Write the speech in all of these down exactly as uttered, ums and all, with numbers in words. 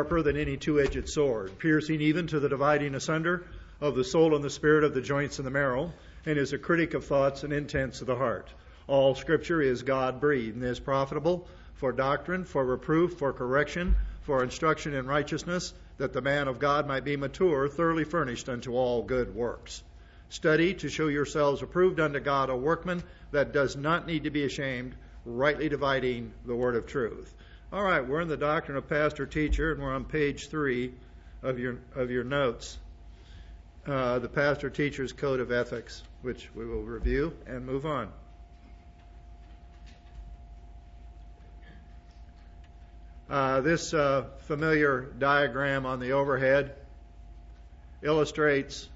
sharper than any two-edged sword, piercing even to the dividing asunder of the soul and the spirit, of the joints and the marrow, and is a critic of thoughts and intents of the heart. All Scripture is God-breathed and is profitable for doctrine, for reproof, for correction, for instruction in righteousness, that the man of God might be mature, thoroughly furnished unto all good works. Study to show yourselves approved unto God, a workman that does not need to be ashamed, rightly dividing the word of truth. All right, we're in the Doctrine of Pastor Teacher, and we're on page three of your of your notes. Uh, the Pastor Teacher's Code of Ethics, which we will review and move on. Uh, this uh, familiar diagram on the overhead illustrates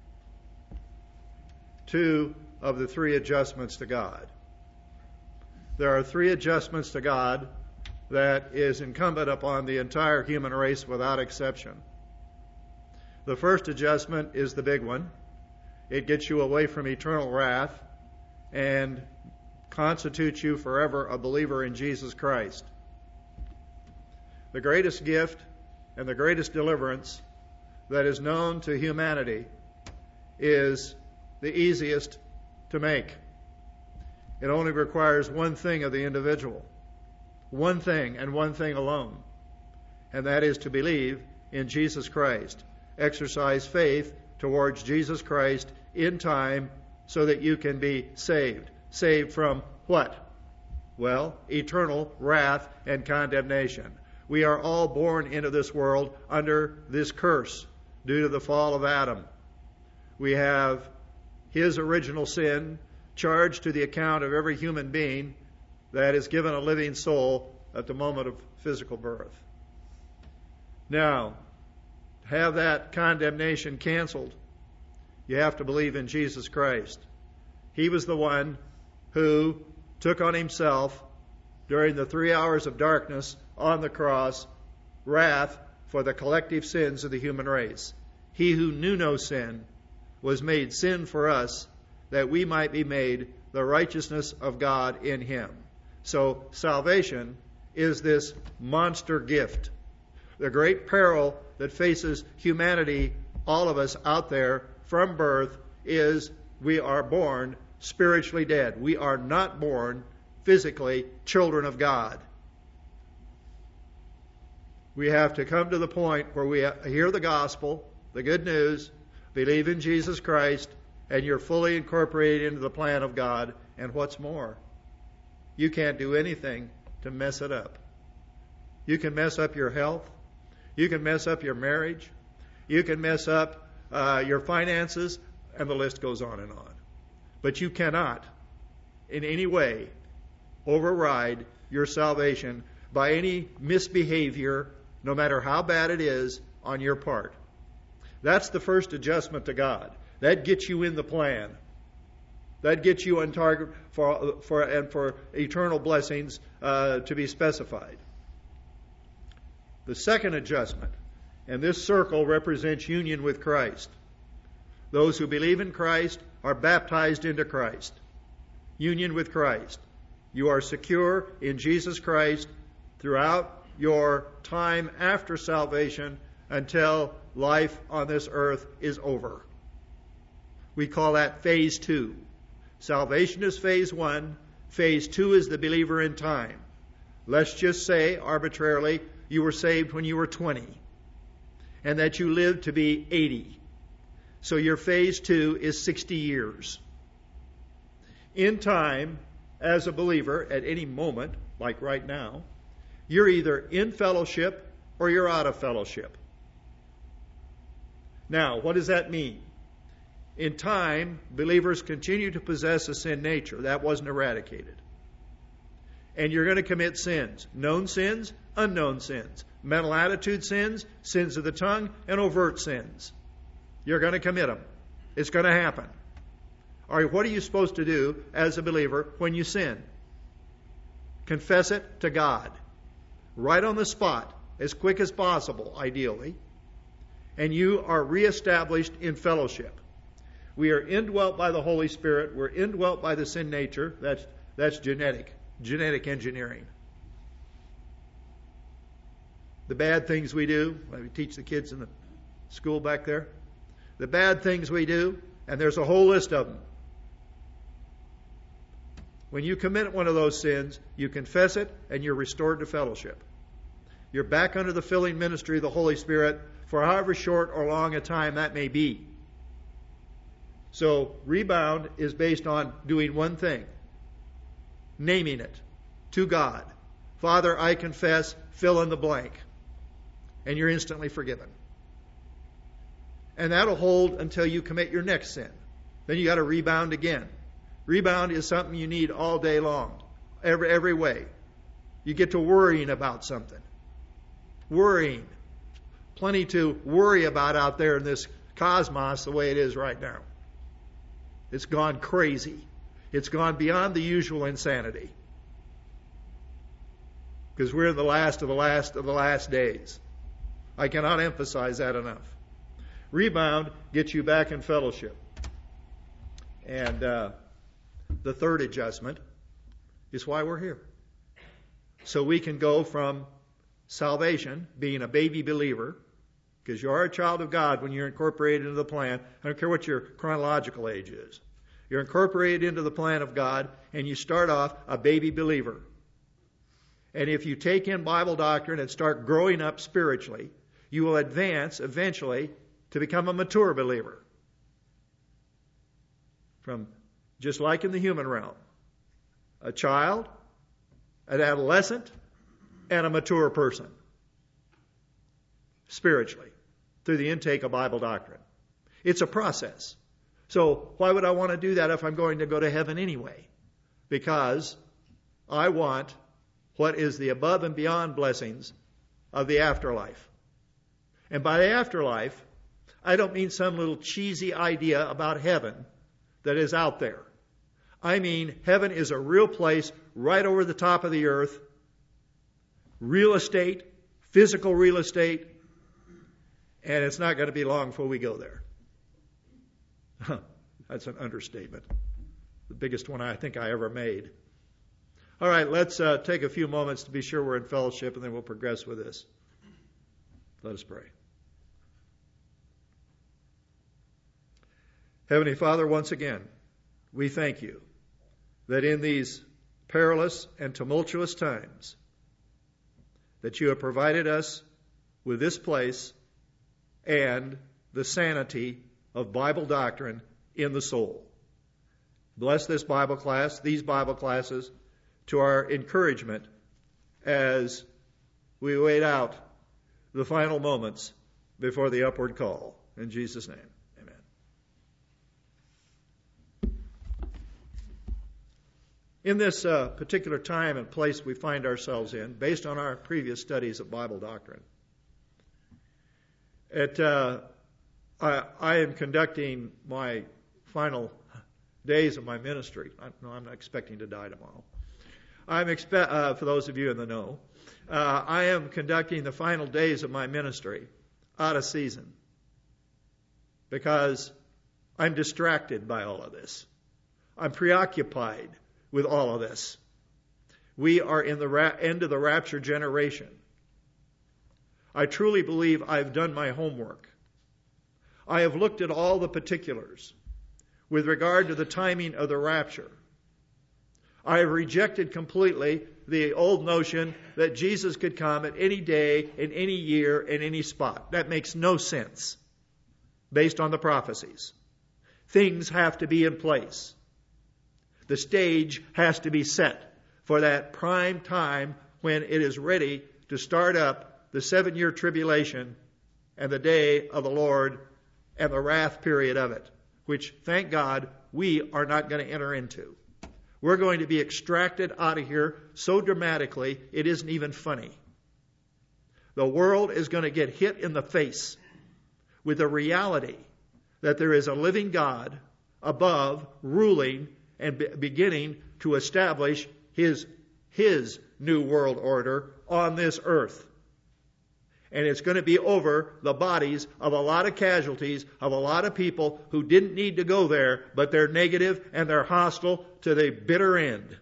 two of the three adjustments to God. There are three adjustments to God that is incumbent upon the entire human race without exception. The first adjustment is the big one. It gets you away from eternal wrath and constitutes you forever a believer in Jesus Christ. The greatest gift and the greatest deliverance that is known to humanity is the easiest to make. It only requires one thing of the individual. One thing and one thing alone. And that is to believe in Jesus Christ. Exercise faith towards Jesus Christ in time so that you can be saved. Saved from what? Well, eternal wrath and condemnation. We are all born into this world under this curse due to the fall of Adam. We have his original sin charged to the account of every human being that is given a living soul at the moment of physical birth. Now, to have that condemnation canceled, you have to believe in Jesus Christ. He was the one who took on himself during the three hours of darkness on the cross wrath for the collective sins of the human race. He who knew no sin was made sin for us, that we might be made the righteousness of God in him. So salvation is this monster gift. The great peril that faces humanity, all of us out there from birth, is we are born spiritually dead. We are not born physically children of God. We have to come to the point where we hear the gospel, the good news, believe in Jesus Christ, and you're fully incorporated into the plan of God. And what's more, you can't do anything to mess it up. You can mess up your health. You can mess up your marriage. You can mess up uh, your finances, and the list goes on and on. But you cannot, in any way, override your salvation by any misbehavior, no matter how bad it is, on your part. That's the first adjustment to God. That gets you in the plan. That gets you on target for, for and for eternal blessings uh, to be specified. The second adjustment, and this circle represents union with Christ. Those who believe in Christ are baptized into Christ. Union with Christ. You are secure in Jesus Christ throughout your time after salvation until life on this earth is over. We call that phase two. Salvation is phase one. Phase two is the believer in time. Let's just say, arbitrarily, you were saved when you were twenty, and that you lived to be eighty. So your phase two is sixty years. In time, as a believer, at any moment, like right now, you're either in fellowship or you're out of fellowship. Now, what does that mean? In time, believers continue to possess a sin nature. That wasn't eradicated. And you're going to commit sins. Known sins, unknown sins. Mental attitude sins, sins of the tongue, and overt sins. You're going to commit them. It's going to happen. All right, what are you supposed to do as a believer when you sin? Confess it to God. Right on the spot, as quick as possible, ideally. And you are reestablished in fellowship. We are indwelt by the Holy Spirit. We're indwelt by the sin nature. That's, that's genetic. Genetic engineering. The bad things we do, we teach the kids in the school back there. The bad things we do, and there's a whole list of them. When you commit one of those sins, you confess it and you're restored to fellowship. You're back under the filling ministry of the Holy Spirit for however short or long a time that may be. So rebound is based on doing one thing, naming it to God. Father, I confess, fill in the blank. And you're instantly forgiven. And that'll hold until you commit your next sin. Then you got to rebound again. Rebound is something you need all day long, every every way. You get to worrying about something. Worrying. Plenty to worry about out there in this cosmos the way it is right now. It's gone crazy. It's gone beyond the usual insanity. Because we're in the last of the last of the last days. I cannot emphasize that enough. Rebound gets you back in fellowship. And uh, the third adjustment is why we're here. So we can go from salvation, being a baby believer, because you are a child of God when you're incorporated into the plan. I don't care what your chronological age is. You're incorporated into the plan of God, and you start off a baby believer. And if you take in Bible doctrine and start growing up spiritually, you will advance eventually to become a mature believer. From just like in the human realm, a child, an adolescent, and a mature person. Spiritually, through the intake of Bible doctrine. It's a process. So why would I want to do that if I'm going to go to heaven anyway? Because I want what is the above and beyond blessings of the afterlife. And by the afterlife, I don't mean some little cheesy idea about heaven that is out there. I mean, heaven is a real place right over the top of the earth. Real estate, physical real estate, and it's not going to be long before we go there. That's an understatement. The biggest one I think I ever made. All right, let's uh, take a few moments to be sure we're in fellowship, and then we'll progress with this. Let us pray. Heavenly Father, once again, we thank you that in these perilous and tumultuous times that you have provided us with this place and the sanity of Bible doctrine in the soul. Bless this Bible class, these Bible classes, to our encouragement as we wait out the final moments before the upward call. In Jesus' name. In this uh, particular time and place we find ourselves in, based on our previous studies of Bible doctrine, it, uh, I, I am conducting my final days of my ministry. I, no, I'm not expecting to die tomorrow. I'm expe- uh, for those of you in the know, uh, I am conducting the final days of my ministry out of season because I'm distracted by all of this. I'm preoccupied with all of this. We are in the ra- end of the rapture generation. I truly believe I've done my homework. I have looked at all the particulars with regard to the timing of the rapture. I have rejected completely the old notion that Jesus could come at any day, in any year, in any spot. That makes no sense based on the prophecies. Things have to be in place. The stage has to be set for that prime time when it is ready to start up the seven-year tribulation and the day of the Lord and the wrath period of it, which, thank God, we are not going to enter into. We're going to be extracted out of here so dramatically it isn't even funny. The world is going to get hit in the face with the reality that there is a living God above, ruling, and be- beginning to establish his, his new world order on this earth. And it's going to be over the bodies of a lot of casualties, of a lot of people who didn't need to go there, but they're negative and they're hostile to the bitter end.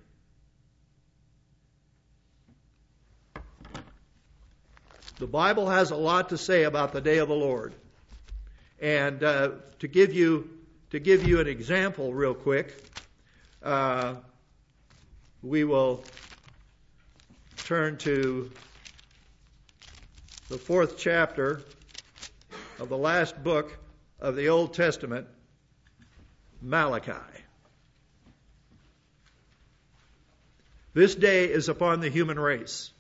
The Bible has a lot to say about the day of the Lord. And uh, to give you to give you an example real quick, uh, we will turn to the fourth chapter of the last book of the Old Testament, Malachi. This day is upon the human race.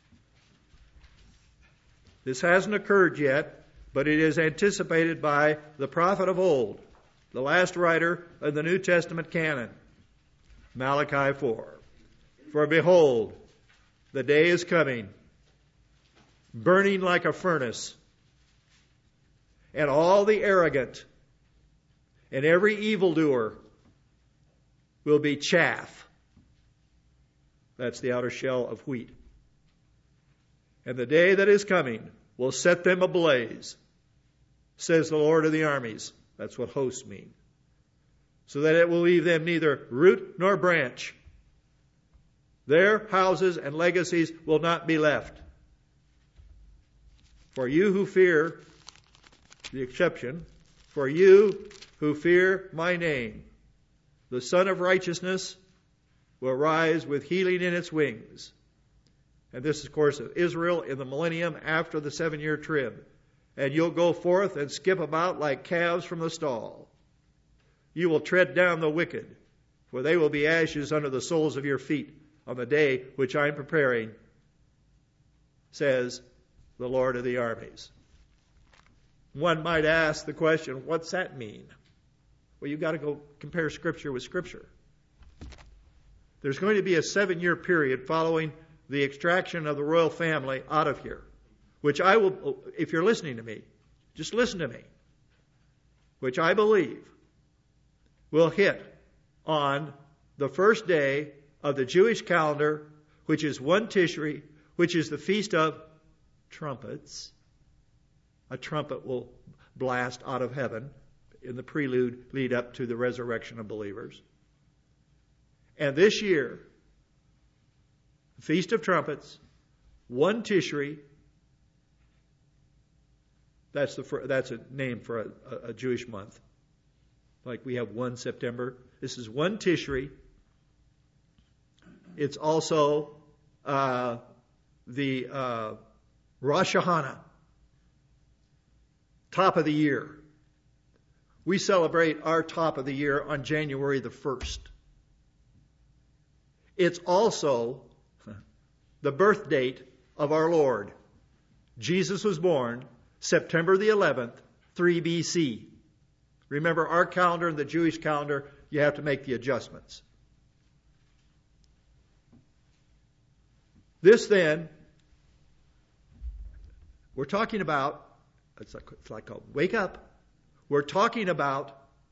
This hasn't occurred yet, but it is anticipated by the prophet of old, the last writer of the New Testament canon, Malachi four. For behold, the day is coming, burning like a furnace, and all the arrogant and every evildoer will be chaff. That's the outer shell of wheat. And the day that is coming will set them ablaze, says the Lord of the armies. That's what hosts mean. So that it will leave them neither root nor branch. Their houses and legacies will not be left. For you who fear, the exception, for you who fear my name, the Son of Righteousness will rise with healing in its wings. And this is, of course, of Israel in the millennium after the seven-year trib. And you'll go forth and skip about like calves from the stall. You will tread down the wicked, for they will be ashes under the soles of your feet on the day which I am preparing, says the Lord of the armies. One might ask the question, what's that mean? Well, you've got to go compare Scripture with Scripture. There's going to be a seven-year period following the extraction of the royal family out of here, which I will, if you're listening to me, just listen to me, which I believe will hit on the first day of the Jewish calendar, which is one Tishri, which is the Feast of Trumpets. A trumpet will blast out of heaven in the prelude lead up to the resurrection of believers. And this year, Feast of Trumpets, one Tishri, that's the that's a name for a, a Jewish month. Like we have one September. This is one Tishri. It's also uh, the uh, Rosh Hashanah, top of the year. We celebrate our top of the year on January the first. It's also the birth date of our Lord. Jesus was born September the eleventh, three B C. Remember, our calendar and the Jewish calendar, you have to make the adjustments. This then, we're talking about, it's like, it's like a wake up. We're talking about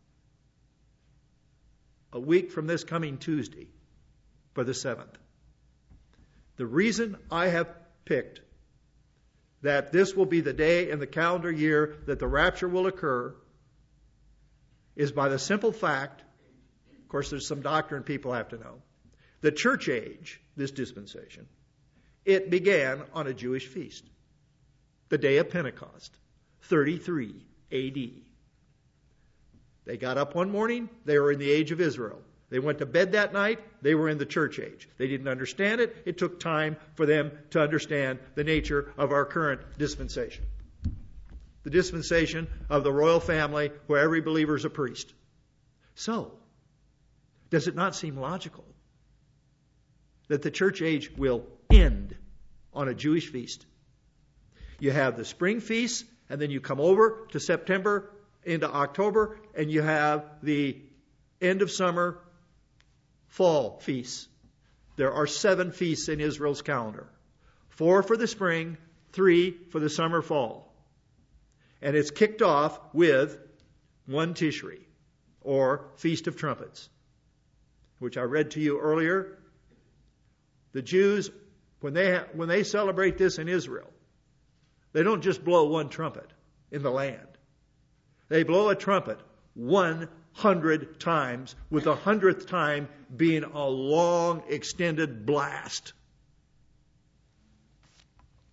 a week from this coming Tuesday for the seventh. The reason I have picked that this will be the day in the calendar year that the rapture will occur is by the simple fact, of course there's some doctrine people have to know, the church age, this dispensation, it began on a Jewish feast, the day of Pentecost, thirty-three A D. They got up one morning, they were in the age of Israel. They went to bed that night, they were in the church age. They didn't understand it. It took time for them to understand the nature of our current dispensation. The dispensation of the royal family where every believer is a priest. So, does it not seem logical that the church age will end on a Jewish feast? You have the spring feast, and then you come over to September into October, and you have the end of summer fall feasts. There are seven feasts in Israel's calendar. Four for the spring, three for the summer fall. And it's kicked off with one Tishri, or Feast of Trumpets, which I read to you earlier. The Jews, when they when they celebrate this in Israel, they don't just blow one trumpet in the land. They blow a trumpet one hundred times, with the hundredth time being a long, extended blast.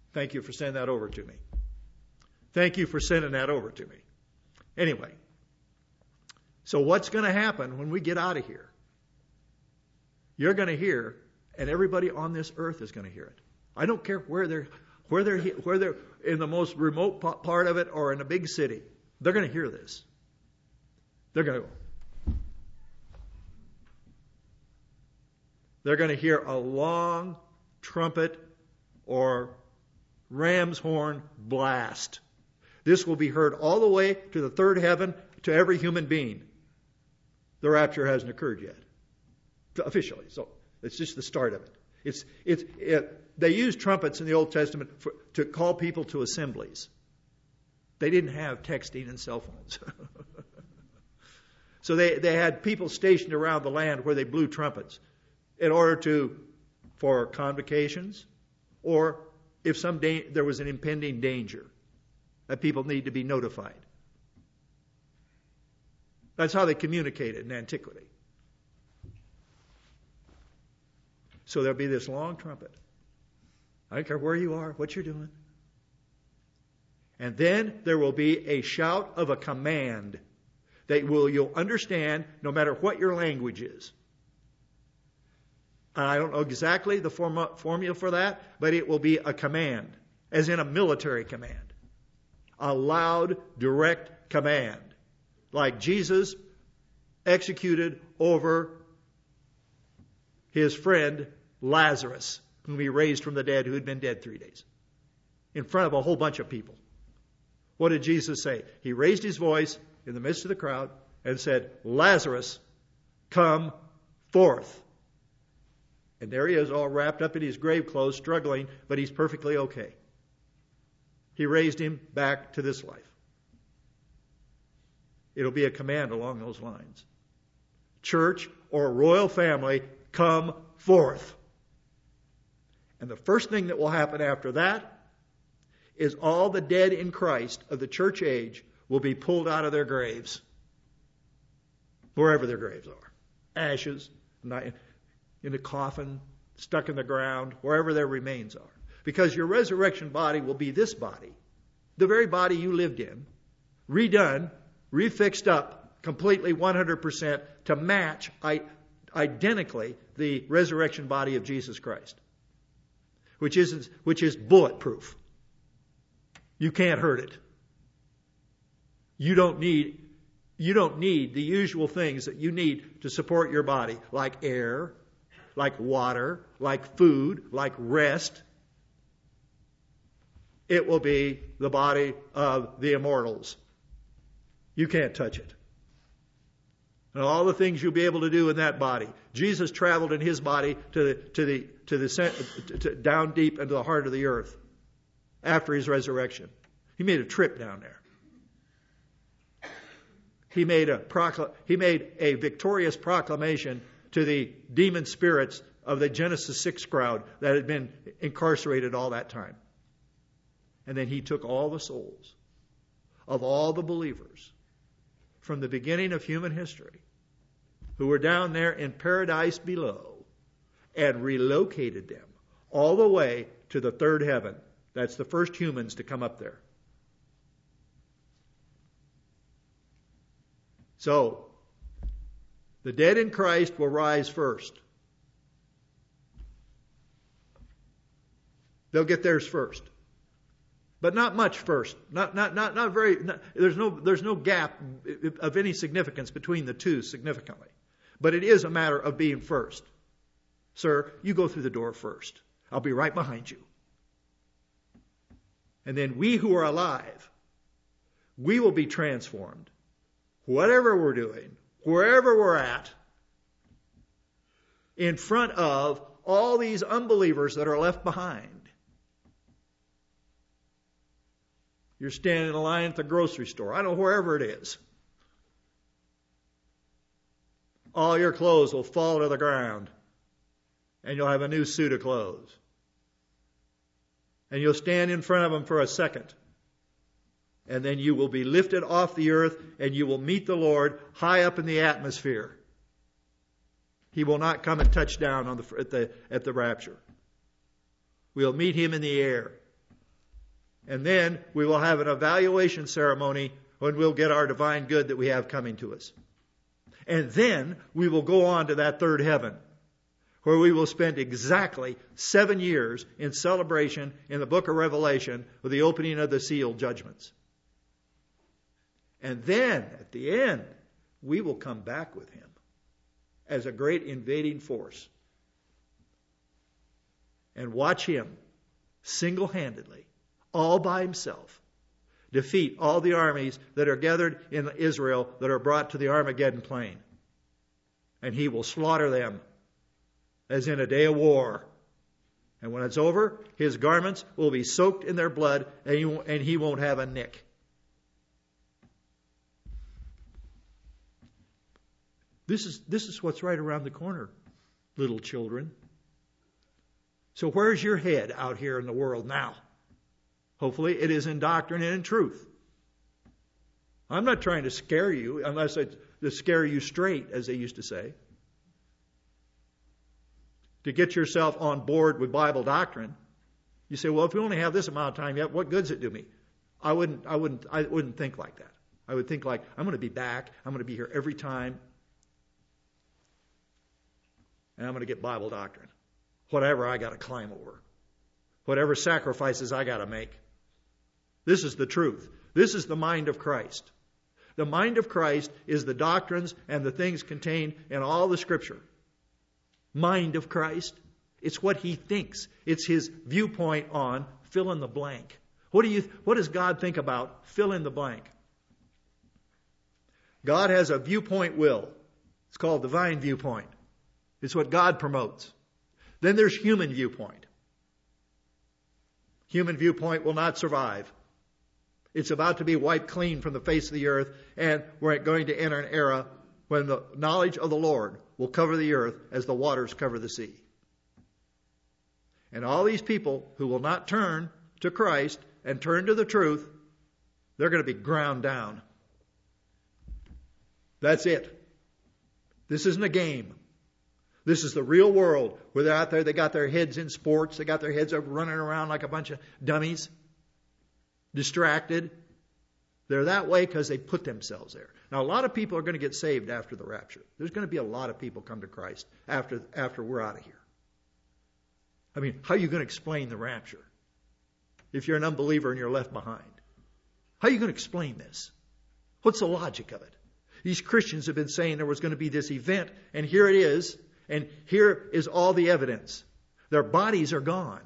Thank you for sending that over to me. Thank you for sending that over to me. Anyway, so what's going to happen when we get out of here? You're going to hear, and everybody on this earth is going to hear it. I don't care where they're, where they're, where they're in the most remote part of it or in a big city. They're going to hear this. They're going to go. They're going to hear a long trumpet or ram's horn blast. This will be heard all the way to the third heaven, to every human being. The rapture hasn't occurred yet, officially. So it's just the start of it. It's it's it, they used trumpets in the Old Testament for, to call people to assemblies. They didn't have texting and cell phones. So they, they had people stationed around the land where they blew trumpets in order to, for convocations, or if some da- there was an impending danger that people need to be notified. That's how they communicated in antiquity. So there'll be this long trumpet. I don't care where you are, what you're doing. And then there will be a shout of a command that will you'll understand no matter what your language is. And I don't know exactly the form, formula for that, but it will be a command, as in a military command. A loud, direct command, like Jesus executed over his friend Lazarus, whom he raised from the dead, who had been dead three days, in front of a whole bunch of people. What did Jesus say? He raised his voice in the midst of the crowd and said, Lazarus, come forth. And there he is, all wrapped up in his grave clothes, struggling, but he's perfectly okay. He raised him back to this life. It'll be a command along those lines. Church or royal family, come forth. And the first thing that will happen after that is all the dead in Christ of the church age will be pulled out of their graves, wherever their graves are. Ashes, in a coffin, stuck in the ground, wherever their remains are. Because your resurrection body will be this body, the very body you lived in, redone, refixed up completely one hundred percent to match identically the resurrection body of Jesus Christ, which is, which is bulletproof. You can't hurt it. You don't need, you don't need the usual things that you need to support your body, like air, like water, like food, like rest. It will be the body of the immortals. You can't touch it. And all the things you'll be able to do in that body. Jesus traveled in his body to the, to the, to the, to, to, down deep into the heart of the earth after his resurrection. He made a trip down there. He made a procl- he made a victorious proclamation to the demon spirits of the Genesis six crowd that had been incarcerated all that time. And then he took all the souls of all the believers from the beginning of human history who were down there in paradise below and relocated them all the way to the third heaven. That's the first humans to come up there. So, the dead in Christ will rise first. They'll get theirs first. But not much first. Not not not not very not, there's no there's no gap of any significance between the two significantly. But it is a matter of being first. Sir, you go through the door first. I'll be right behind you. And then we who are alive, we will be transformed. Whatever we're doing, wherever we're at, in front of all these unbelievers that are left behind. You're standing in a line at the grocery store. I don't know, wherever it is. All your clothes will fall to the ground. And you'll have a new suit of clothes. And you'll stand in front of them for a second. And then you will be lifted off the earth and you will meet the Lord high up in the atmosphere. He will not come and touch down on the, at the, at the rapture. We'll meet him in the air. And then we will have an evaluation ceremony when we'll get our divine good that we have coming to us. And then we will go on to that third heaven, where we will spend exactly seven years in celebration in the book of Revelation with the opening of the seal judgments. And then, at the end, we will come back with him as a great invading force and watch him single-handedly, all by himself, defeat all the armies that are gathered in Israel that are brought to the Armageddon plain. And he will slaughter them as in a day of war. And when it's over, his garments will be soaked in their blood, and he won't, and he won't have a nick. This is, this is what's right around the corner, little children. So where's your head out here in the world now? Hopefully it is in doctrine and in truth. I'm not trying to scare you, unless it's to scare you straight, as they used to say. To get yourself on board with Bible doctrine. You say, well, if we only have this amount of time yet, what good does it do me? I wouldn't, I wouldn't, I wouldn't think like that. I would think like, I'm going to be back. I'm going to be here every time. And I'm going to get Bible doctrine. Whatever I got to climb over. Whatever sacrifices I got to make. This is the truth. This is the mind of Christ. The mind of Christ is the doctrines and the things contained in all the Scripture. Mind of Christ. It's what he thinks. It's his viewpoint on fill in the blank. What do you, what does God think about fill in the blank? God has a viewpoint will. It's called divine viewpoint. It's what God promotes. Then there's human viewpoint. Human viewpoint will not survive. It's about to be wiped clean from the face of the earth, and we're going to enter an era when the knowledge of the Lord will cover the earth as the waters cover the sea. And all these people who will not turn to Christ and turn to the truth, they're going to be ground down. That's it. This isn't a game. This is the real world where they're out there, they got their heads in sports, they got their heads up running around like a bunch of dummies, distracted. They're that way because they put themselves there. Now, a lot of people are going to get saved after the rapture. There's going to be a lot of people come to Christ after, after we're out of here. I mean, how are you going to explain the rapture if you're an unbeliever and you're left behind? How are you going to explain this? What's the logic of it? These Christians have been saying there was going to be this event, and here it is. And here is all the evidence. Their bodies are gone.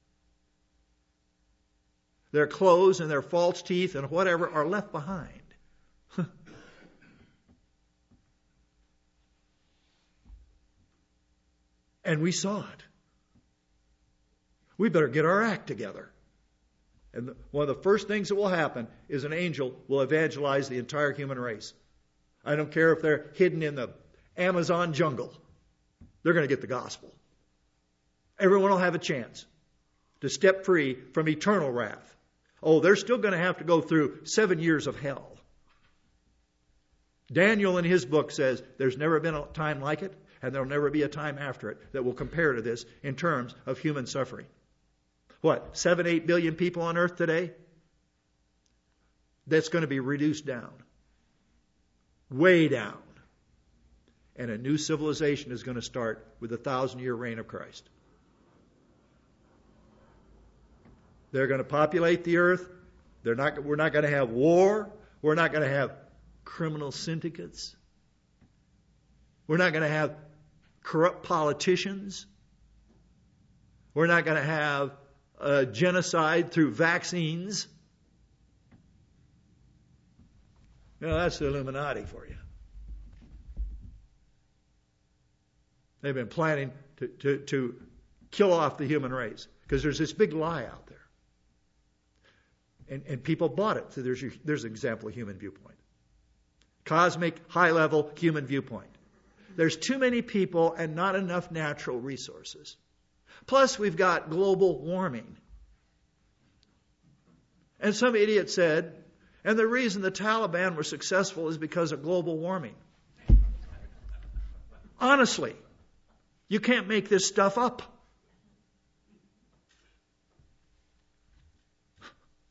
Their clothes and their false teeth and whatever are left behind. And we saw it. We better get our act together. And one of the first things that will happen is an angel will evangelize the entire human race. I don't care if they're hidden in the Amazon jungle. They're going to get the gospel. Everyone will have a chance to step free from eternal wrath. Oh, they're still going to have to go through seven years of hell. Daniel in his book says there's never been a time like it, and there'll never be a time after it that will compare to this in terms of human suffering. What, seven, eight billion people on earth today? That's going to be reduced down. Way down. And a new civilization is going to start with the thousand-year reign of Christ. They're going to populate the earth. They're not, we're not going to have war. We're not going to have criminal syndicates. We're not going to have corrupt politicians. We're not going to have uh, genocide through vaccines. You know, that's the Illuminati for you. They've been planning to, to, to kill off the human race because there's this big lie out there. And, and people bought it. So there's, your, there's an example of human viewpoint. Cosmic, high-level human viewpoint. There's too many people and not enough natural resources. Plus, we've got global warming. And some idiot said, and the reason the Taliban were successful is because of global warming. Honestly. You can't make this stuff up.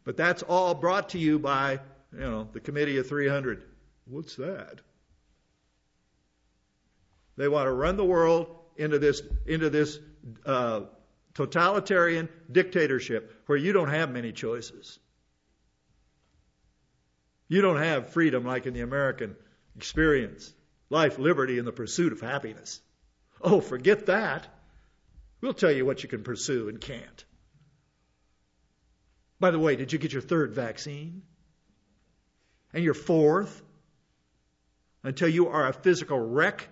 But that's all brought to you by, you know, the Committee of three hundred. What's that? They want to run the world into this into this uh, totalitarian dictatorship where you don't have many choices. You don't have freedom like in the American experience. Life, liberty, and the pursuit of happiness. Oh, forget that. We'll tell you what you can pursue and can't. By the way, did you get your third vaccine? And your fourth? Until you are a physical wreck?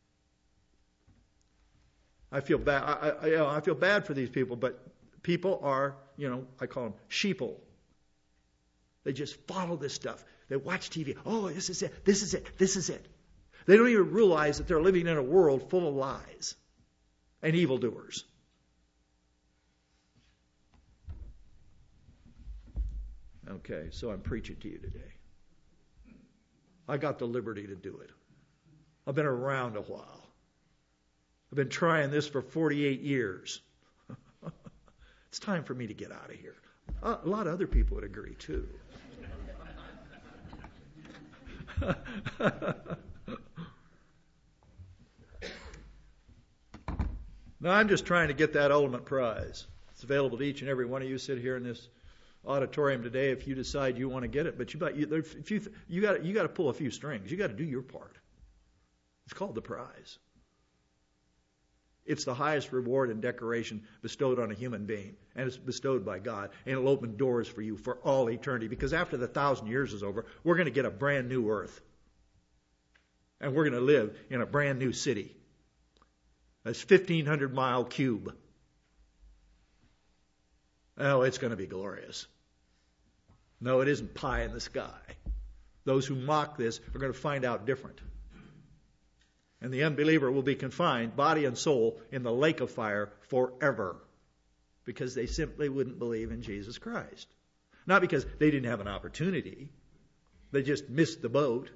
I feel bad. I, I, you know, I feel bad for these people, but people are, you know, I call them sheeple. They just follow this stuff. They watch T V. Oh, this is it. This is it. This is it. They don't even realize that they're living in a world full of lies and evildoers. Okay, so I'm preaching to you today. I got the liberty to do it. I've been around a while. I've been trying this for forty-eight years. It's time for me to get out of here. A lot of other people would agree, too. Now, I'm just trying to get that ultimate prize. It's available to each and every one of you sit here in this auditorium today if you decide you want to get it. But you, you, if you, you got you got to pull a few strings. You got to do your part. It's called the prize. It's the highest reward and decoration bestowed on a human being, and it's bestowed by God, and it'll open doors for you for all eternity. Because after the thousand years is over, we're going to get a brand new earth, and we're going to live in a brand new city. That's fifteen hundred mile cube. Oh, it's going to be glorious. No, it isn't pie in the sky. Those who mock this are going to find out different. And the unbeliever will be confined, body and soul, in the lake of fire forever. Because they simply wouldn't believe in Jesus Christ. Not because they didn't have an opportunity. They just missed the boat.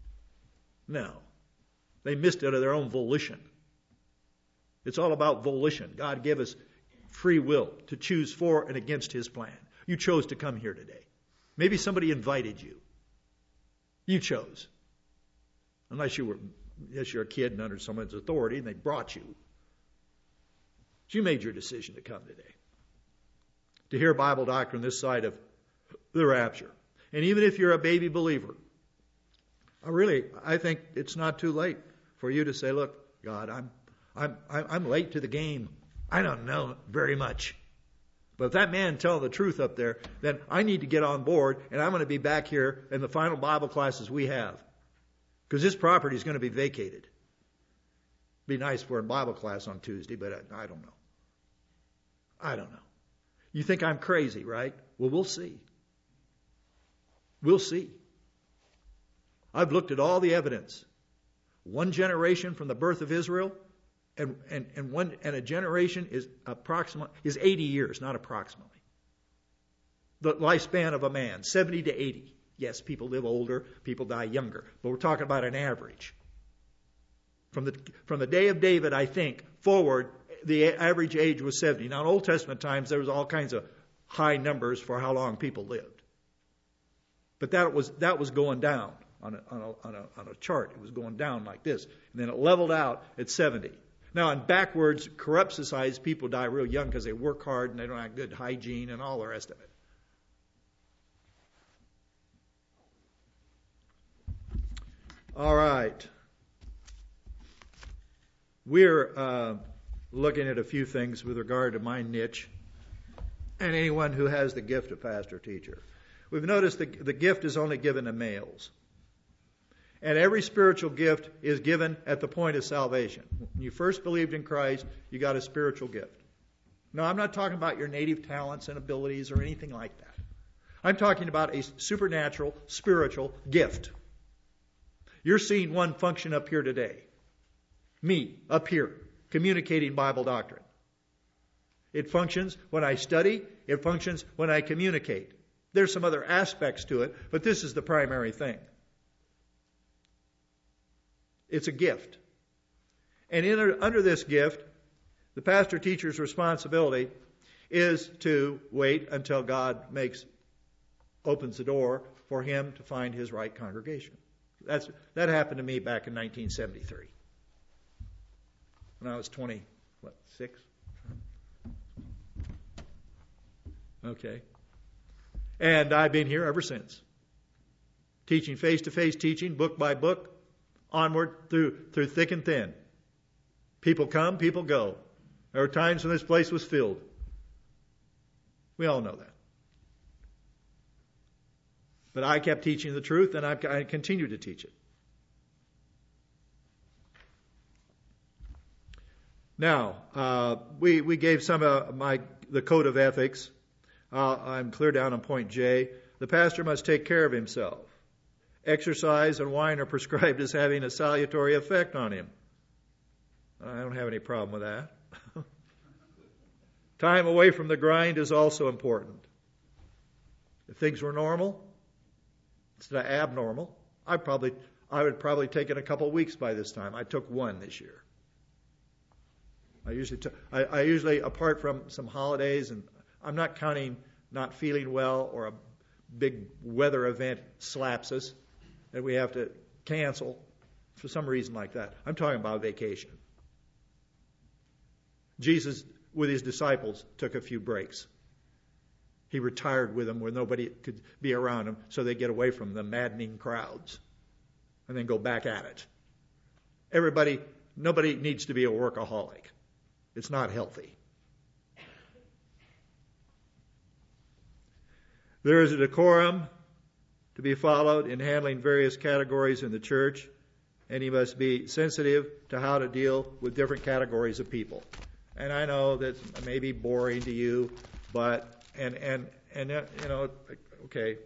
No. They missed it of their own volition. It's all about volition. God gave us free will to choose for and against His plan. You chose to come here today. Maybe somebody invited you. You chose. Unless you were... Yes, you're a kid and under someone's authority, and they brought you. So you made your decision to come today. To hear Bible doctrine this side of the rapture. And even if you're a baby believer, I really, I think it's not too late for you to say, look, God, I'm, I'm, I'm late to the game. I don't know very much. But if that man telling the truth up there, then I need to get on board, and I'm going to be back here in the final Bible classes we have. Because this property is going to be vacated. Be nice for a Bible class on Tuesday, but I, I don't know. I don't know. You think I'm crazy, right? Well, we'll see. We'll see. I've looked at all the evidence. One generation from the birth of Israel, and and and one and a generation is approximate is eighty years, not approximately. The lifespan of a man, seventy to eighty. Yes, people live older, people die younger, but we're talking about an average. From the from the day of David, I think, forward, the average age was seventy. Now, in Old Testament times, there was all kinds of high numbers for how long people lived. But that was that was going down on a, on a, on a, on a chart. It was going down like this. And then it leveled out at seventy. Now, in backwards, corrupt societies, people die real young because they work hard and they don't have good hygiene and all the rest of it. All right. We're uh, looking at a few things with regard to my niche and anyone who has the gift of pastor teacher. We've noticed that the gift is only given to males. And every spiritual gift is given at the point of salvation. When you first believed in Christ, you got a spiritual gift. No, I'm not talking about your native talents and abilities or anything like that. I'm talking about a supernatural, spiritual gift. You're seeing one function up here today. Me, up here, communicating Bible doctrine. It functions when I study. It functions when I communicate. There's some other aspects to it, but this is the primary thing. It's a gift. And in, under this gift, the pastor-teacher's responsibility is to wait until God makes opens the door for him to find his right congregation. That's, that happened to me back in nineteen seventy-three. When I was twenty, what, six? Okay. And I've been here ever since. Teaching face-to-face teaching, book by book, onward through through thick and thin. People come, people go. There were times when this place was filled. We all know that. But I kept teaching the truth, and I've, I continue to teach it. Now, uh, we we gave some of my the code of ethics. Uh, I'm clear down on point J. The pastor must take care of himself. Exercise and wine are prescribed as having a salutary effect on him. I don't have any problem with that. Time away from the grind is also important. If things were normal, instead of abnormal, I probably I would probably taken a couple of weeks by this time. I took one this year. I usually took, I, I usually apart from some holidays, and I'm not counting not feeling well or a big weather event slaps us and we have to cancel for some reason like that. I'm talking about vacation. Jesus, with his disciples, took a few breaks. He retired with them where nobody could be around him, so they get away from the maddening crowds and then go back at it. Everybody, nobody needs to be a workaholic. It's not healthy. There is a decorum to be followed in handling various categories in the church, and he must be sensitive to how to deal with different categories of people. And I know that may be boring to you, but, and, and, and uh, you know, okay.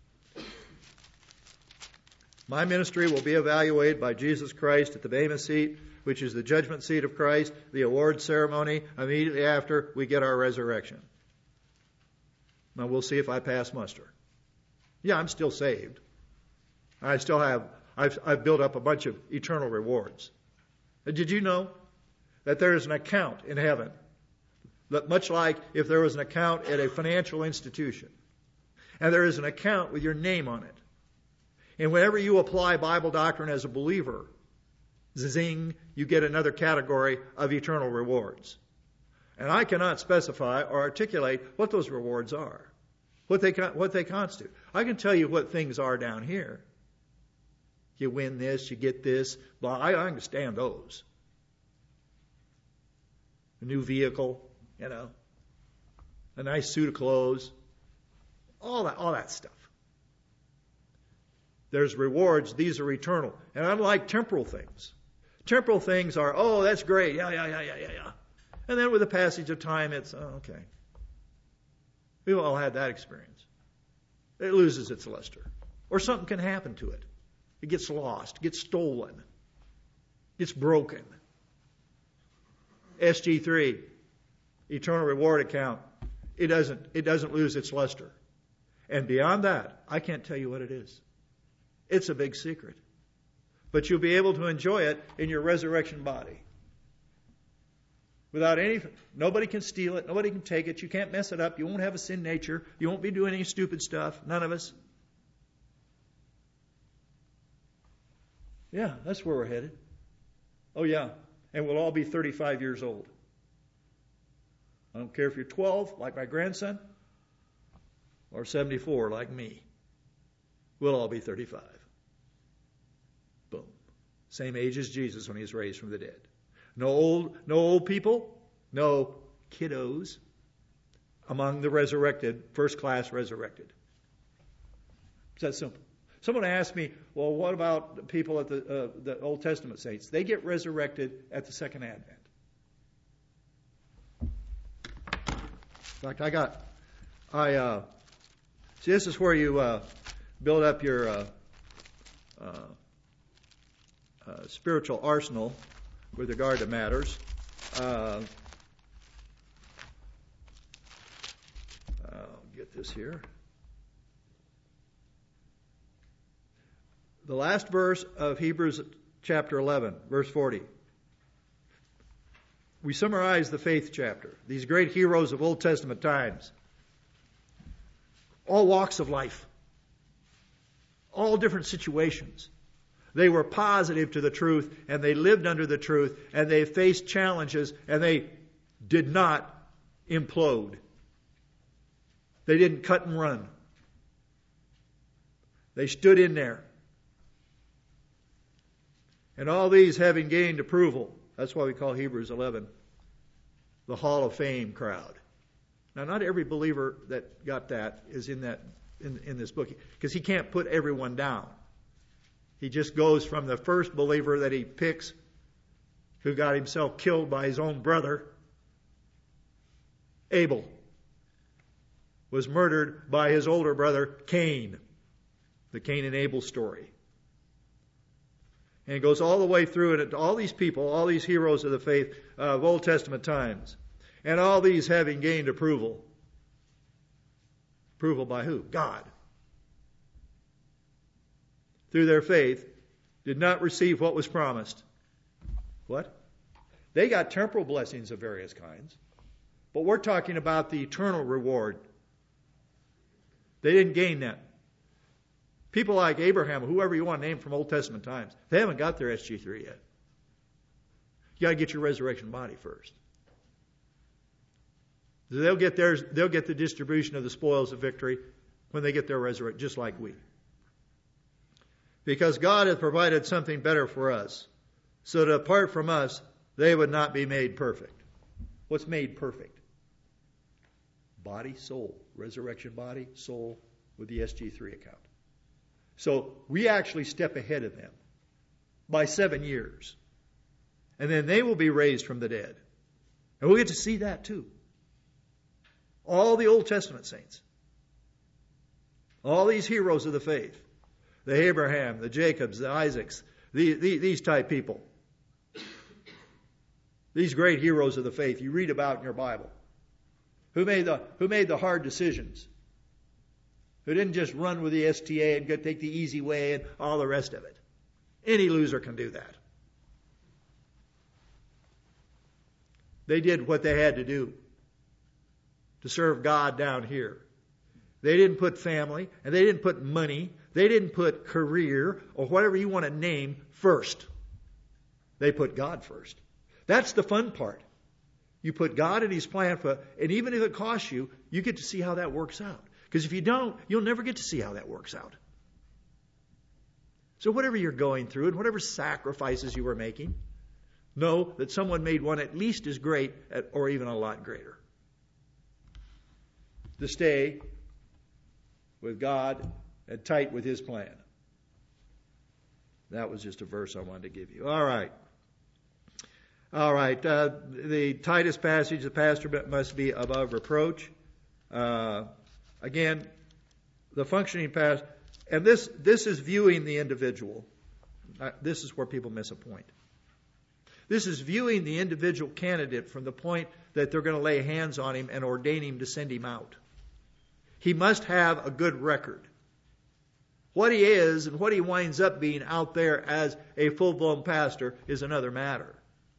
My ministry will be evaluated by Jesus Christ at the Bema seat, which is the judgment seat of Christ, the award ceremony immediately after we get our resurrection. Now we'll see if I pass muster. Yeah, I'm still saved. I still have, I've, I've built up a bunch of eternal rewards. Did you know that there is an account in heaven, that much like if there was an account at a financial institution, and there is an account with your name on it. And whenever you apply Bible doctrine as a believer, zing, you get another category of eternal rewards. And I cannot specify or articulate what those rewards are, what they what they constitute. I can tell you what things are down here. You win this, you get this, blah. I understand those. A new vehicle, you know, a nice suit of clothes, all that, all that stuff. There's rewards. These are eternal. And unlike temporal things, temporal things are, oh, that's great. Yeah, yeah, yeah, yeah, yeah, yeah. And then with the passage of time, it's, oh, okay. We've all had that experience. It loses its luster. Or something can happen to it. It gets lost, gets stolen, gets broken. S G three, eternal reward account, it doesn't, it doesn't lose its luster. And beyond that, I can't tell you what it is. It's a big secret. But you'll be able to enjoy it in your resurrection body. Without any, nobody can steal it. Nobody can take it. You can't mess it up. You won't have a sin nature. You won't be doing any stupid stuff. None of us. Yeah, that's where we're headed. Oh, yeah. And we'll all be thirty-five years old. I don't care if you're twelve, like my grandson, or seventy-four, like me. We'll all be thirty-five. Boom. Same age as Jesus when he was raised from the dead. No old, no old people, no kiddos among the resurrected, first class resurrected. It's that simple. Someone asked me, well, what about the people at the, uh, the Old Testament saints? They get resurrected at the second advent. In fact, I got, I, uh, see, this is where you uh, build up your uh, uh, uh, spiritual arsenal with regard to matters. Uh, I'll get this here. The last verse of Hebrews chapter eleven, verse forty. We summarize the faith chapter. These great heroes of Old Testament times. All walks of life. all different situations. They were positive to the truth, and they lived under the truth, and they faced challenges, and they did not implode. They didn't cut and run. They stood in there. And all these having gained approval, that's why we call Hebrews eleven the Hall of Fame crowd. Now, not every believer that got that is in that in, in this book, because he can't put everyone down. He just goes from the first believer that he picks, who got himself killed by his own brother. Abel was murdered by his older brother Cain. The Cain and Abel story. And it goes all the way through it, all these people, all these heroes of the faith of Old Testament times. And all these having gained approval. Approval by who? God. Through their faith, did not receive what was promised. What? They got temporal blessings of various kinds. But we're talking about the eternal reward. They didn't gain that. People like Abraham, whoever you want to name from Old Testament times, they haven't got their S G three yet. You got to get your resurrection body first. They'll get theirs, they'll get the distribution of the spoils of victory when they get their resurrection, just like we. Because God has provided something better for us, so that apart from us, they would not be made perfect. What's made perfect? Body, soul. Resurrection body, soul, with the S G three account. So we actually step ahead of them by seven years. And then they will be raised from the dead. And we'll get to see that too. All the Old Testament saints. All these heroes of the faith. The Abraham, the Jacobs, the Isaacs, the, the, these type people. These great heroes of the faith you read about in your Bible. Who made the, who made the hard decisions. Who didn't just run with the S T A and go take the easy way and all the rest of it. Any loser can do that. They did what they had to do to serve God down here. They didn't put family, and they didn't put money, they didn't put career, or whatever you want to name, first. They put God first. That's the fun part. You put God in His plan, for, and even if it costs you, you get to see how that works out. Because if you don't, you'll never get to see how that works out. So whatever you're going through and whatever sacrifices you were making, know that someone made one at least as great or even a lot greater. To stay with God and tight with His plan. That was just a verse I wanted to give you. All right. All right. Uh, the Titus passage, the pastor must be above reproach. Uh, Again, the functioning past, and this this is viewing the individual. Uh, this is where people miss a point. This is viewing the individual candidate from the point that they're going to lay hands on him and ordain him to send him out. He must have a good record. What he is and what he winds up being out there as a full-blown pastor is another matter.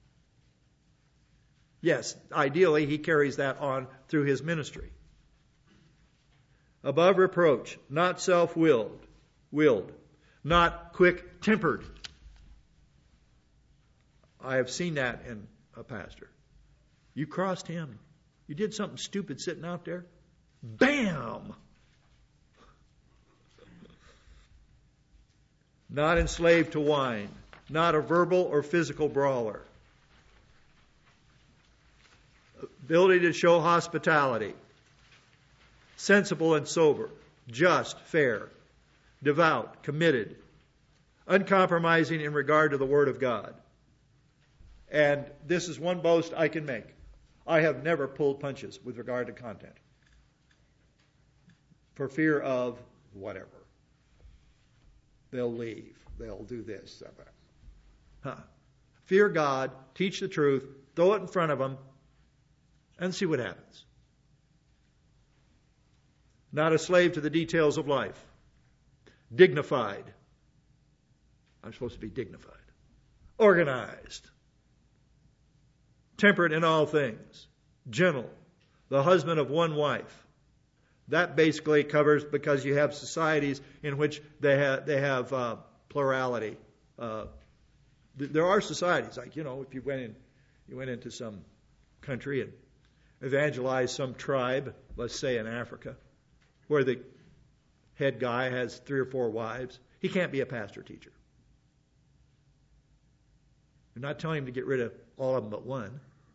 Yes, ideally he carries that on through his ministry. Above reproach, not self-willed, willed, not quick-tempered. I have seen that in a pastor. You crossed him. You did something stupid sitting out there. Bam! Not enslaved to wine, not a verbal or physical brawler. Ability to show hospitality. Sensible and sober, just, fair, devout, committed, uncompromising in regard to the Word of God. And this is one boast I can make. I have never pulled punches with regard to content. For fear of whatever. They'll leave. They'll do this. Huh. Fear God, teach the truth, throw it in front of them, and see what happens. Not a slave to the details of life. Dignified. I'm supposed to be dignified. Organized. Temperate in all things. Gentle. The husband of one wife. that basically covers, because you have societies in which they have they have uh, plurality. Uh, th- there are societies like, you know, if you went in, you went into some country and evangelized some tribe, let's say in Africa, where the head guy has three or four wives, he can't be a pastor teacher. You're not telling him to get rid of all of them but one.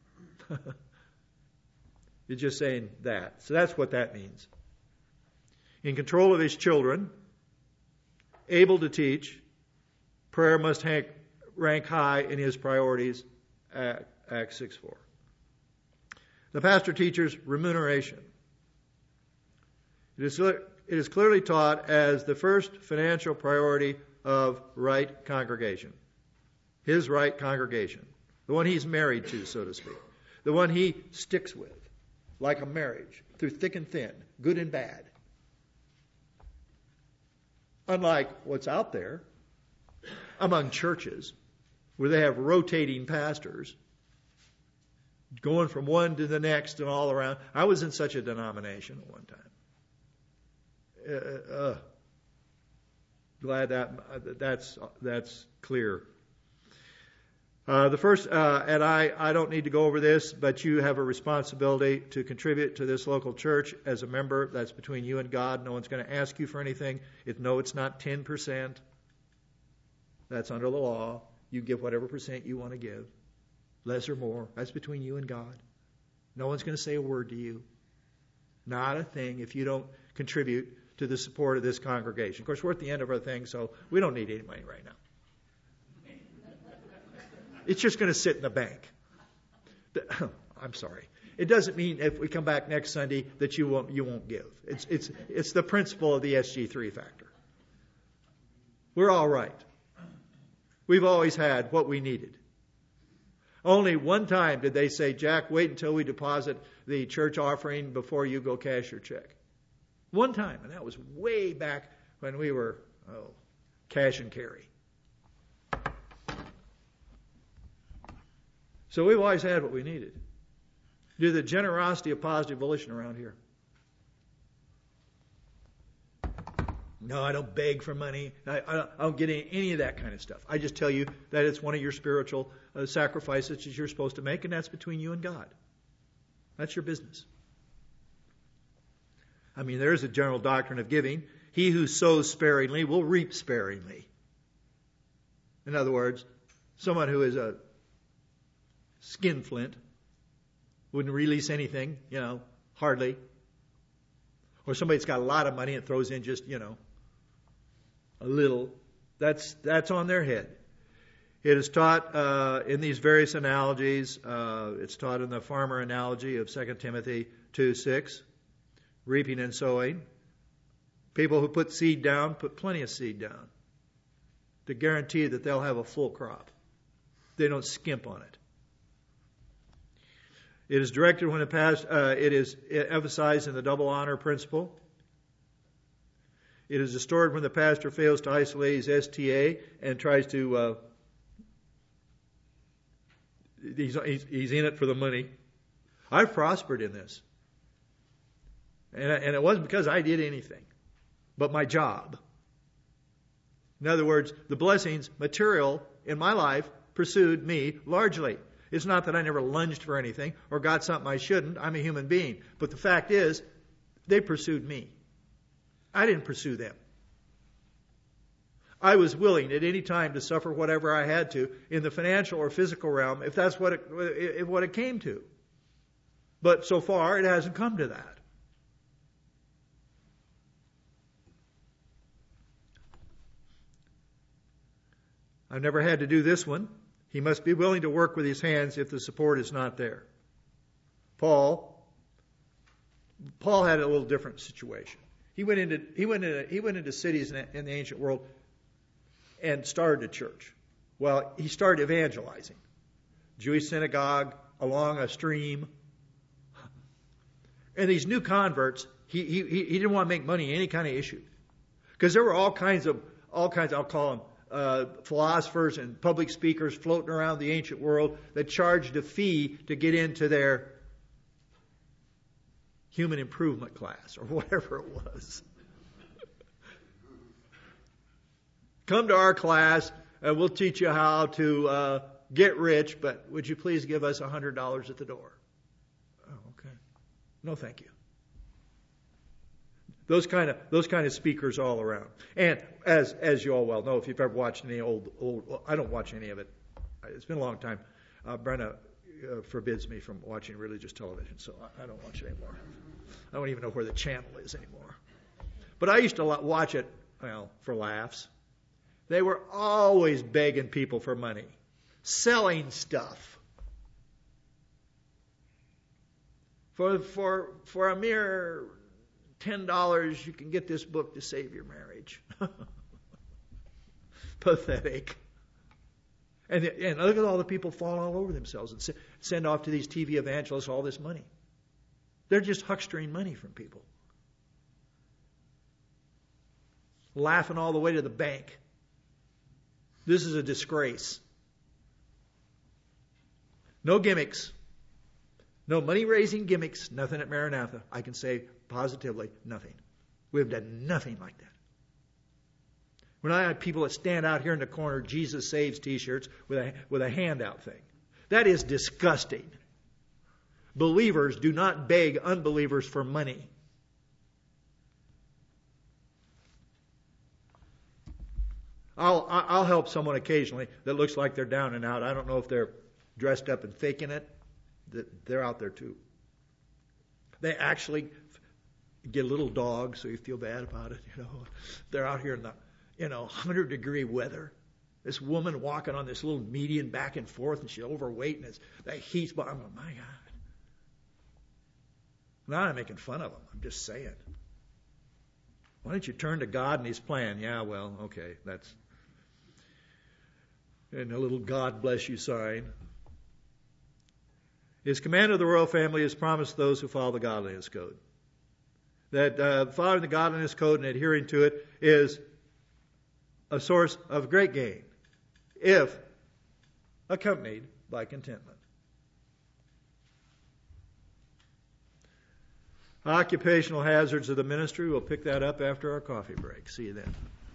You're just saying that. So that's what that means. In control of his children, able to teach, prayer must rank, rank high in his priorities, Acts six four. The pastor teacher's remuneration. It is, it is clearly taught as the first financial priority of right congregation. His right congregation. The one he's married to, so to speak. The one he sticks with, like a marriage, through thick and thin, good and bad. Unlike what's out there among churches, where they have rotating pastors, going from one to the next and all around. I was in such a denomination at one time. Uh, uh, glad that that's that's clear. Uh, the first, uh, and I, I don't need to go over this, but you have a responsibility to contribute to this local church as a member. That's between you and God. No one's going to ask you for anything. It, no, it's not ten percent. That's under the law. You give whatever percent you want to give. Less or more. That's between you and God. No one's going to say a word to you. Not a thing if you don't contribute to the support of this congregation. Of course, we're at the end of our thing, so we don't need any money right now. It's just going to sit in the bank. I'm sorry. It doesn't mean if we come back next Sunday that you won't you won't give. It's it's it's the principle of the S G three factor. We're all right. We've always had what we needed. Only one time did they say, Jack, wait until we deposit the church offering before you go cash your check. One time, and that was way back when we were oh, cash and carry. So we've always had what we needed. Due to the generosity of positive volition around here. No, I don't beg for money. I, I, I don't get any, any of that kind of stuff. I just tell you that it's one of your spiritual uh, sacrifices that you're supposed to make, and that's between you and God. That's your business. I mean, there is a general doctrine of giving. He who sows sparingly will reap sparingly. In other words, someone who is a skinflint wouldn't release anything, you know, hardly. Or somebody that's got a lot of money and throws in just, you know, a little. That's that's on their head. It is taught uh, in these various analogies. Uh, it's taught in the farmer analogy of Second Timothy two six, reaping and sowing. People who put seed down put plenty of seed down to guarantee that they'll have a full crop. They don't skimp on it. It is directed when it passed. Uh, it is emphasized in the double honor principle. It is distorted when the pastor fails to isolate his S T A and tries to. Uh, he's, he's he's in it for the money. I've prospered in this, and and it wasn't because I did anything, but my job. In other words, the blessings, material in my life pursued me largely. It's not that I never lunged for anything or got something I shouldn't. I'm a human being. But the fact is, they pursued me. I didn't pursue them. I was willing at any time to suffer whatever I had to in the financial or physical realm if that's what it, if what it came to. But so far, it hasn't come to that. I've never had to do this one. He must be willing to work with his hands if the support is not there. Paul, Paul had a little different situation. He went into he went into he went into cities in, in the ancient world and started a church. Well, he started evangelizing. Jewish synagogue along a stream. And these new converts, he he he didn't want to make money any kind of issue, because there were all kinds of all kinds. I'll call them. Uh, philosophers and public speakers floating around the ancient world that charged a fee to get into their human improvement class or whatever it was. Come to our class and we'll teach you how to uh, get rich, but would you please give us one hundred dollars at the door? Oh, okay. No, thank you. Those kind of those kind of speakers all around. And as as you all well know, if you've ever watched any old old, I don't watch any of it. It's been a long time. Uh, Brenna uh, forbids me from watching religious television, so I, I don't watch it anymore. I don't even know where the channel is anymore. But I used to watch it, well, for laughs. They were always begging people for money, selling stuff. For for for a mere ten dollars, you can get this book to save your marriage. Pathetic. And, and look at all the people fall all over themselves and send off to these T V evangelists all this money. They're just huckstering money from people. Laughing all the way to the bank. This is a disgrace. No gimmicks. No money-raising gimmicks. Nothing at Maranatha. I can say positively nothing. We've done nothing like that. When I had people that stand out here in the corner, Jesus Saves T-shirts with a, with a handout thing. That is disgusting. Believers do not beg unbelievers for money. I'll, I'll help someone occasionally that looks like they're down and out. I don't know if they're dressed up and faking it. They're out there too. They actually get a little dog, so you feel bad about it. You know, they're out here in the, you know, one hundred degree weather. This woman walking on this little median back and forth, and she's overweight, and it's, the heat's. I'm going, my God. Now I'm making fun of them. I'm just saying. Why don't you turn to God and His plan? Yeah, well, okay, that's. And a little God bless you sign. His command of the royal family is promised those who follow the godliness code. That uh, following the godliness code and adhering to it is a source of great gain, if accompanied by contentment. Occupational hazards of the ministry, we'll pick that up after our coffee break. See you then.